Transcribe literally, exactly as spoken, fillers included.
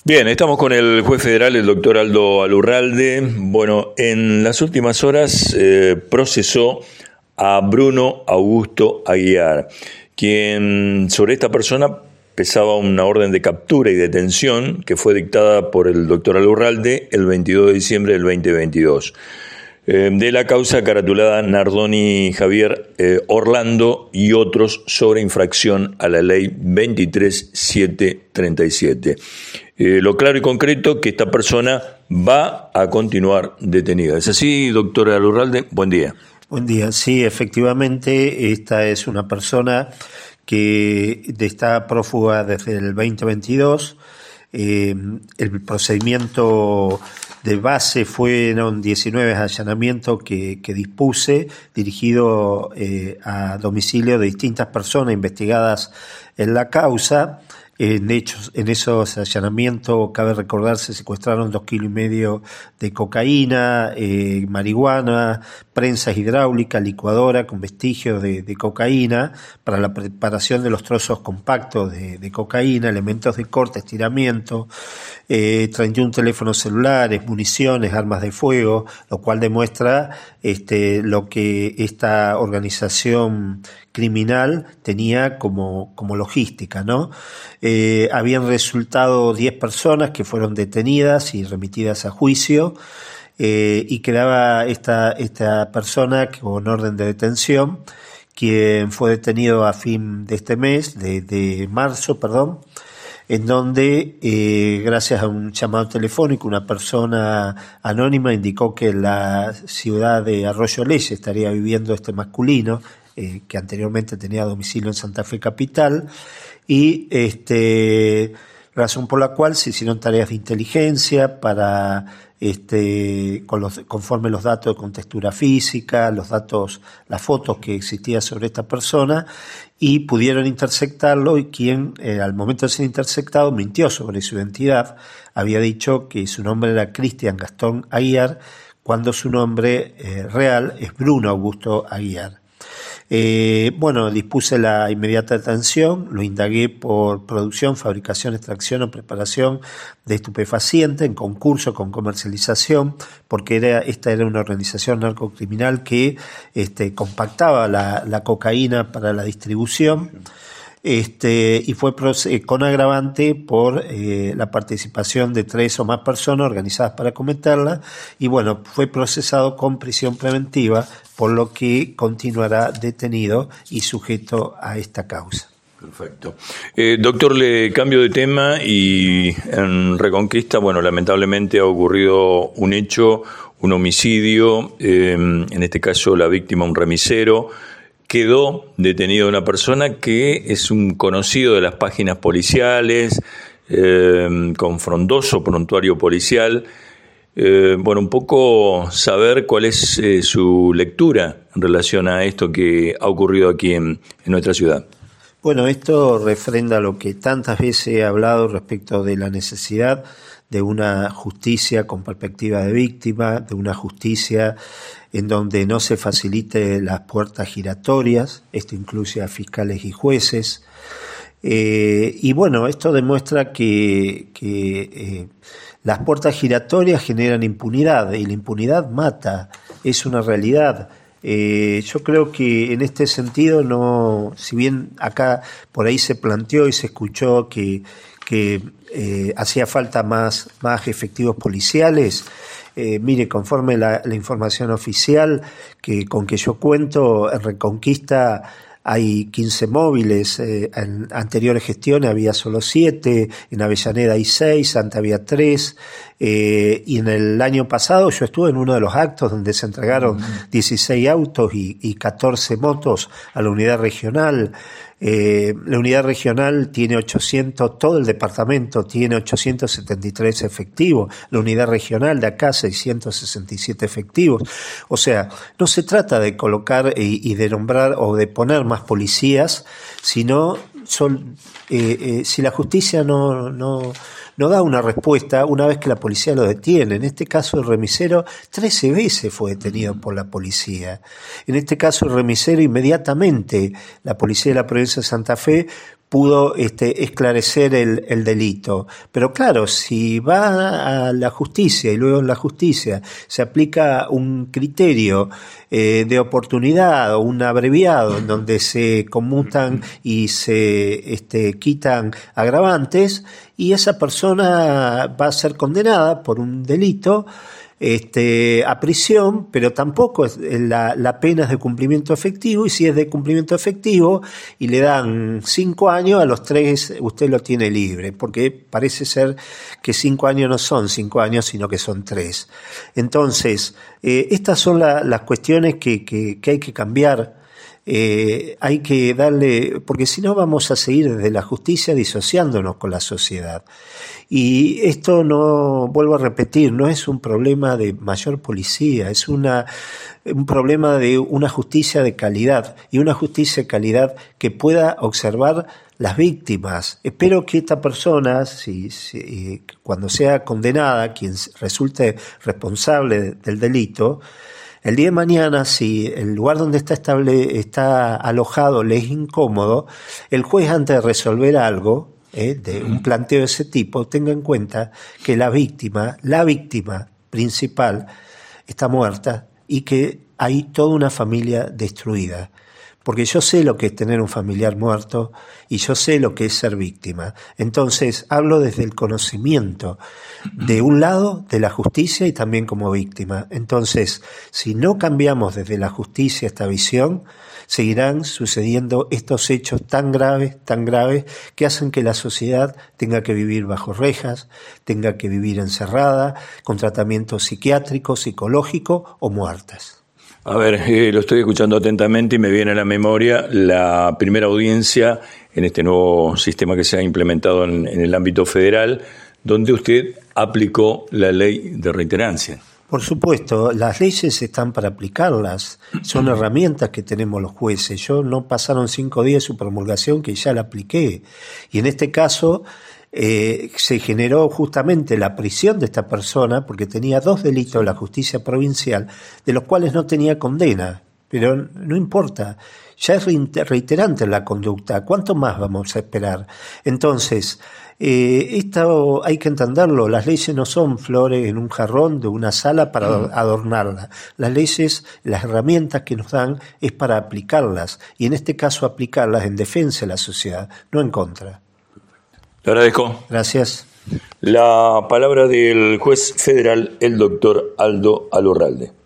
Bien, estamos con el juez federal, el doctor Aldo Alurralde. Bueno, en las últimas horas eh, procesó a Bruno Augusto Aguiar, quien sobre esta persona pesaba una orden de captura y detención que fue dictada por el doctor Alurralde el veintidós de diciembre del veinte veintidós. Eh, de la causa caratulada Nardoni Javier eh, Orlando y otros sobre infracción a la ley veintitrés mil setecientos treinta y siete. Eh, lo claro y concreto que esta persona va a continuar detenida. ¿Es así, doctor Alurralde? Buen día. Buen día. Sí, efectivamente, esta es una persona que está prófuga desde el veinte veintidós. Eh, el procedimiento de base fueron diecinueve allanamientos que, que dispuse, dirigido eh, a domicilio de distintas personas investigadas en la causa. En hechos, en esos allanamientos, cabe recordar, se secuestraron dos kilos y medio de cocaína, eh, marihuana, prensas hidráulicas, licuadora con vestigios de, de cocaína para la preparación de los trozos compactos de, de cocaína, elementos de corte, estiramiento, eh, treinta y uno teléfonos celulares, municiones, armas de fuego, lo cual demuestra este, lo que esta organización criminal tenía como, como logística, ¿no? Eh, habían resultado diez personas que fueron detenidas y remitidas a juicio, eh, y quedaba esta, esta persona con orden de detención, quien fue detenido a fin de este mes, de, de marzo, perdón, en donde, eh, gracias a un llamado telefónico, una persona anónima indicó que en la ciudad de Arroyo Leyes estaría viviendo este masculino, eh, que anteriormente tenía domicilio en Santa Fe Capital, y este razón por la cual se hicieron tareas de inteligencia para este con los conforme los datos de contextura física, los datos, las fotos que existían sobre esta persona, y pudieron interceptarlo, y quien eh, al momento de ser interceptado mintió sobre su identidad. Había dicho que su nombre era Cristian Gastón Aguiar, cuando su nombre eh, real es Bruno Augusto Aguiar. Eh, bueno, dispuse la inmediata detención, lo indagué por producción, fabricación, extracción o preparación de estupefaciente en concurso con comercialización, porque era, esta era una organización narcocriminal que este, compactaba la, la cocaína para la distribución. Este, y fue con agravante por eh, la participación de tres o más personas organizadas para cometerla, y bueno, fue procesado con prisión preventiva, por lo que continuará detenido y sujeto a esta causa. Perfecto. Eh, doctor, le cambio de tema y en Reconquista, bueno, lamentablemente ha ocurrido un hecho, un homicidio, eh, en este caso la víctima, un remisero. Quedó detenida una persona que es un conocido de las páginas policiales, eh, con frondoso prontuario policial. Eh, bueno, un poco saber cuál es eh, su lectura en relación a esto que ha ocurrido aquí en, en nuestra ciudad. Bueno, esto refrenda lo que tantas veces he hablado respecto de la necesidad de una justicia con perspectiva de víctima, de una justicia en donde no se facilite las puertas giratorias. Esto incluye a fiscales y jueces. Eh, y bueno, esto demuestra que, que eh, las puertas giratorias generan impunidad, y la impunidad mata, es una realidad. Eh, yo creo que en este sentido, no, si bien acá por ahí se planteó y se escuchó que, que eh, hacía falta más, más efectivos policiales, eh, mire, conforme la, la información oficial que con que yo cuento, en Reconquista hay quince móviles, eh, en anteriores gestiones había solo siete, en Avellaneda hay seis, Santa había tres, eh, y en el año pasado yo estuve en uno de los actos donde se entregaron dieciséis autos y, y catorce motos a la unidad regional. Eh, la unidad regional tiene ochocientos, todo el departamento tiene ochocientos setenta y tres efectivos, la unidad regional de acá seiscientos sesenta y siete efectivos. O sea, no se trata de colocar y, y de nombrar o de poner más policías, sino son, eh, eh, si la justicia no, no, no da una respuesta una vez que la policía lo detiene. En este caso el remisero trece veces fue detenido por la policía. En este caso el remisero inmediatamente, la policía de la provincia de Santa Fe pudo este, esclarecer el, el delito. Pero claro, si va a la justicia y luego en la justicia se aplica un criterio eh, de oportunidad o un abreviado en donde se conmutan y se este, quitan agravantes, y esa persona va a ser condenada por un delito Este, a prisión, pero tampoco es, la, la pena es de cumplimiento efectivo, y si es de cumplimiento efectivo y le dan cinco años, a los tres usted lo tiene libre, porque parece ser que cinco años no son cinco años, sino que son tres. Entonces, eh, estas son la, las cuestiones que, que, que hay que cambiar. Eh, hay que darle, porque si no vamos a seguir desde la justicia disociándonos con la sociedad. Y esto, no, vuelvo a repetir, no es un problema de mayor policía, es una, un problema de una justicia de calidad, y una justicia de calidad que pueda observar las víctimas. Espero que esta persona, si, si, cuando sea condenada, quien resulte responsable del delito, el día de mañana, si el lugar donde está estable, está alojado le es incómodo, el juez, antes de resolver algo, eh, de un planteo de ese tipo, tenga en cuenta que la víctima, la víctima principal, está muerta y que hay toda una familia destruida. Porque yo sé lo que es tener un familiar muerto y yo sé lo que es ser víctima. Entonces, hablo desde el conocimiento, de un lado, de la justicia, y también como víctima. Entonces, si no cambiamos desde la justicia esta visión, seguirán sucediendo estos hechos tan graves, tan graves, que hacen que la sociedad tenga que vivir bajo rejas, tenga que vivir encerrada, con tratamiento psiquiátrico, psicológico o muertas. A ver, eh, lo estoy escuchando atentamente y me viene a la memoria la primera audiencia en este nuevo sistema que se ha implementado en, en el ámbito federal, donde usted aplicó la ley de reiterancia. Por supuesto, las leyes están para aplicarlas, son herramientas que tenemos los jueces. Yo no pasaron cinco días de su promulgación que ya la apliqué, y en este caso Eh, se generó justamente la prisión de esta persona porque tenía dos delitos de la justicia provincial, de los cuales no tenía condena, pero no importa, ya es reiterante la conducta, ¿cuánto más vamos a esperar? Entonces, eh, esto hay que entenderlo, las leyes no son flores en un jarrón de una sala para adornarla, las leyes, las herramientas que nos dan es para aplicarlas, y en este caso aplicarlas en defensa de la sociedad, no en contra. Le agradezco. Gracias. La palabra del juez federal, el doctor Aldo Alurralde.